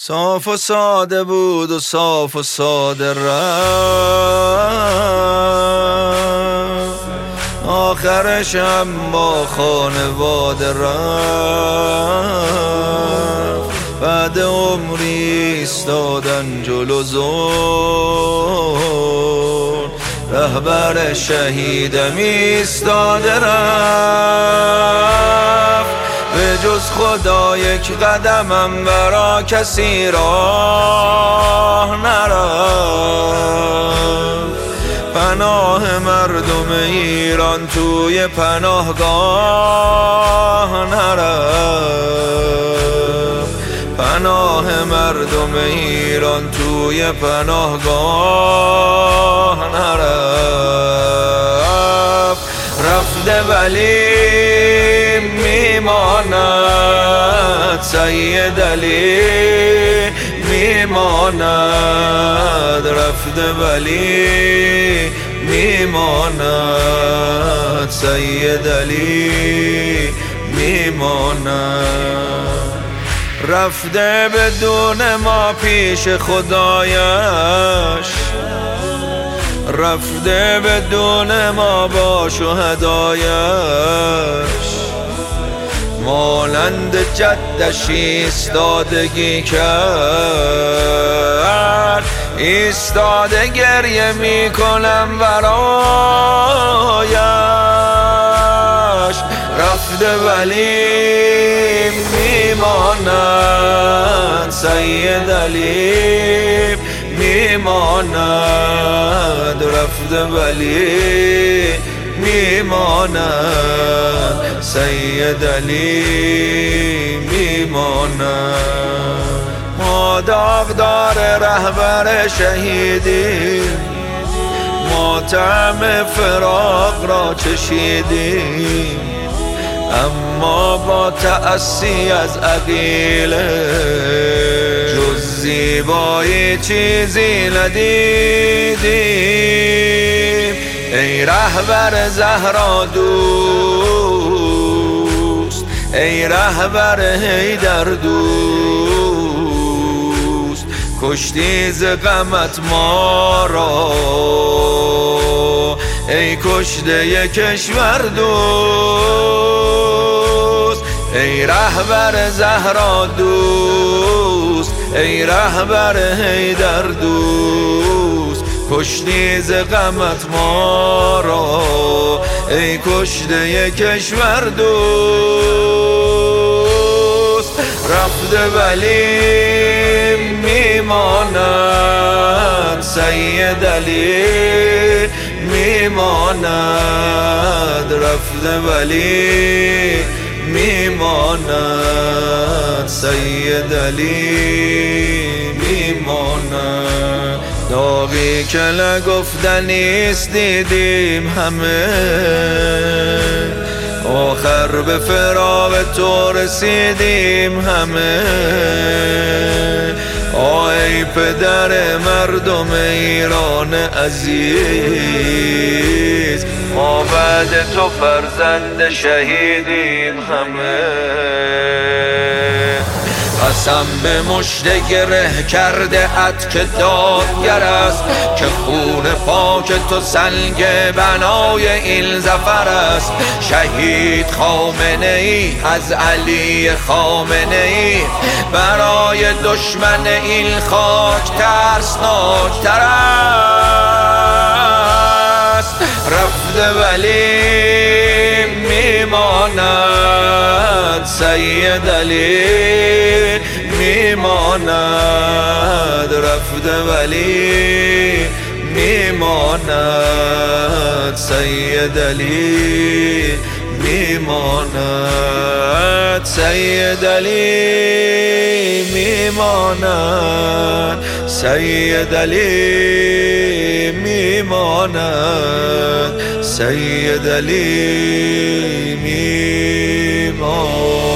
صاف و ساده بود و صاف و ساده رفت، آخرش هم با خانواده رفت. بعد عمری ایستادن جلو زون، رهبر شهیدم ایستاده رفت. به جز خدا یک قدمم برا کسی راه نرفت. پناه مردم ایران توی پناهگاه نرفت. پناه مردم ایران توی پناهگاه نرفت. رفته ولی میماند، سید علی میماند. رفته ولی میماند، سید علی میماند. رفته بدون ما پیش خدایش، رفته بدون ما با شهدایش. مانند جدش ایستادگی کرد، ایستاده گریه میکنم برایش. رفته ولی میماند، سید علی میماند. رفته ولی میماند، سید علی میماند. ما داغدار رهبر شهیدیم، ما طعم فراق را چشیدیم، اما با تأسی از عقیله جز زیبایی چیزی ندیدیم. ای رهبر زهرا دوست، ای رهبر حیدر دوست، کشتی ز غمت ما را، ای کشته کشور دوست. ای رهبر زهرا دوست، ای رهبر حیدر دوست، کشتی ز غمت ما را، ای کشته کشور دوست. رفته ولی میماند، سید علی میماند. رفته ولی میماند، سید علی میماند. داغی که نگفتنیست دیدیم همه، آخر به فراق تو رسیدیم همه. ای پدر مردم ایران عزیز، ما بعد تو فرزند شهیدیم همه. قسم به مژده گره کرده ات که دادگر است، که خون پاک تو سنگ بنای این ظفر است. شهید خامنه ای از علی خامنه ای، برای دشمن این خاک ترسناکتر است. رفته ولی میماند، سید علی میماند. رفته ولی میماند، سید علی میماند. سید علی میماند، سید علی میماند، سید علی میماند.